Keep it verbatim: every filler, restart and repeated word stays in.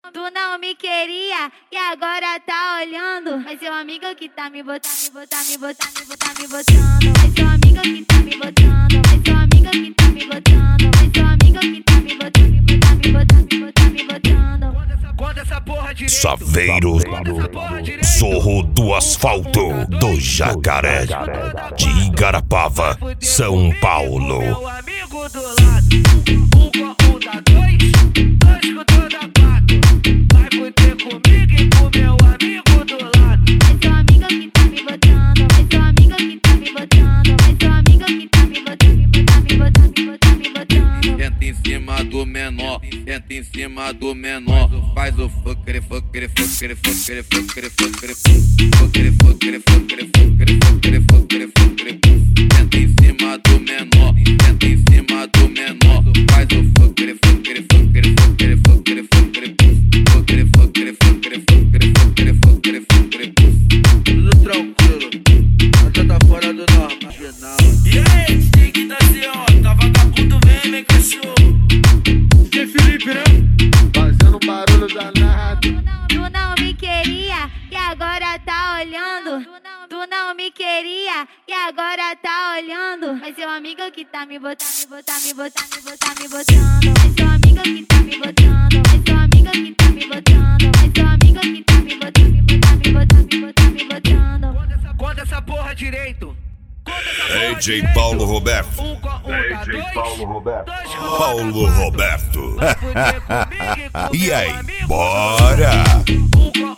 Tu não me queria e agora tá olhando. Mas seu amigo que tá me botando, me botar, me botar, me botar, me botando. Mas seu amigo que tá me botando. Mas seu amigo que tá me botando. Mas seu amigo que tá me botando, me botar, me botar, me botar, me botando. Conta essa porra direito. Saveiro, Zorro do Asfalto, do Jacaré, de Igarapava, São Paulo. Meu amigo do lado, um com um dá dois, dois com toda quatro. Vai poder comigo e com meu amigo do lado. Mas seu amigo que tá me botando. Mas seu amigo que tá me botando. Mas seu amigo que tá me botando, me botar, me botar, me botar, me botando. Senta em cima do menor, senta em cima do menor. Faz o fuckere, fuckere, fuckere, fuckere, fuckere, fuckere, fuckere, fuckere, fuckere, fuckere, fuckere, fuckere, fuckere. Senta em cima do menor, senta em cima do menor. Faz o fuckere, fuckere, fuckere, fuckere, fuckere, fuckere, fuckere, fuckere, fuckere, fuckere, fuckere, fuckere, fuckere. Tudo tranquilo, nada tá fora do normal. E aí, tem que dar C O, tá vagabundo, vem, vem cachorro. Que Felipe, né? Fazendo barulho danado. Tu não me queria e agora tá olhando. Tu não me queria e agora tá olhando. Mas seu amigo que tá me botando, me botar, me botar, me botar, me botando. Mas seu amigo que tá me botando. Mas seu amigo que tá me botando. Mas seu amigo que tá me botando, me botar, me botar, me botar, me botando. Conta essa, conta essa porra direito. Conta essa porra D J direito. Paulo Roberto. Um com um dá dois, Paulo Roberto. dois com Paulo Roberto. Vai poder comigo e com E meu aí, amigo do bora? lado. Um com